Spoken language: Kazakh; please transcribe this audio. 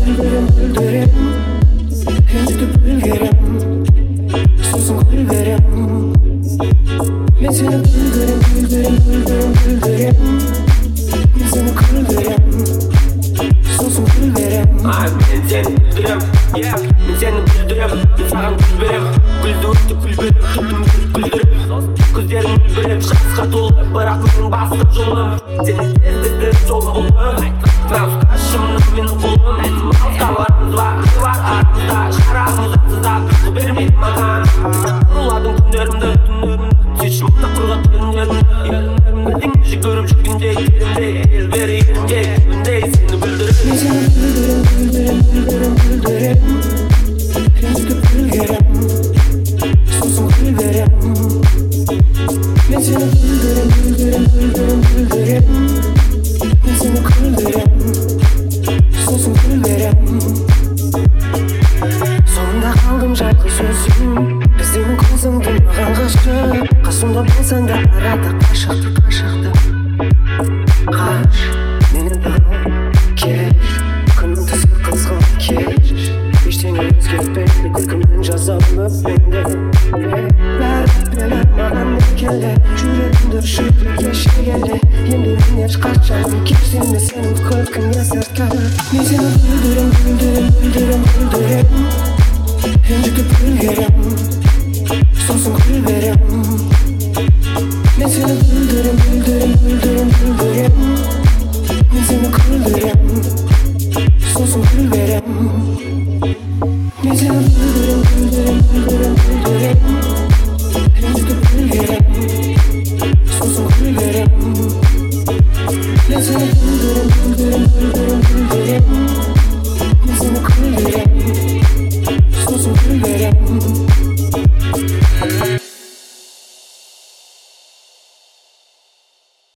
güldürüm güldürüm. Incitip ülgerim, susum kulberim. Ben seni güldürüm güldürüm güldürüm güldürüm. Ben seni güldürüm, susum kulberim. Ben seni güldürüm, ben seni güldürüm. Ben sana güldürüm, güldürüp güldürüm. Tuttum güldürüm, gözlerim güldürüm. Şansқа толы, бірақ менің басқа жолым. Сені іздедім жолым бұлым. Транс қашымның менің қолым. Қаларымыз бар артымызда, шарағымыз атсызда. Бермейді маған, ұладым күндерімді. Сүйшім мұнда құрғат күндерімді. Бірдеңе жүгіріп жүргенде керімде, ел бер ерімде. Үндей сені güldürüm. Ben seni güldürüm güldürüm güldürüm güldürüm. Incitip ülgerim, susum kulberim. Ben seni güldürüm güldürüm güldürüm güldürüm. Ben seni güldürüm, susum kulberim. Sonunda kaldım şarkı sözüm. Біздің көзіңді маған ғашық. Қасымда болсаң да арада қашықты. Қаш, мені тағы кеш. Күннің түсі қызғын кеш. Ештеңе өзгертпейді, күлкіммен жазамын өкпеңді. Бәрі маған келді, жүрегімді шүріп кешегелі. Енді мен ешқашан кешсеме сенің күлкіңе сырткалы. Мен сені güldürüm güldürüm güldürüm güldürüm. Incitip ülgerim,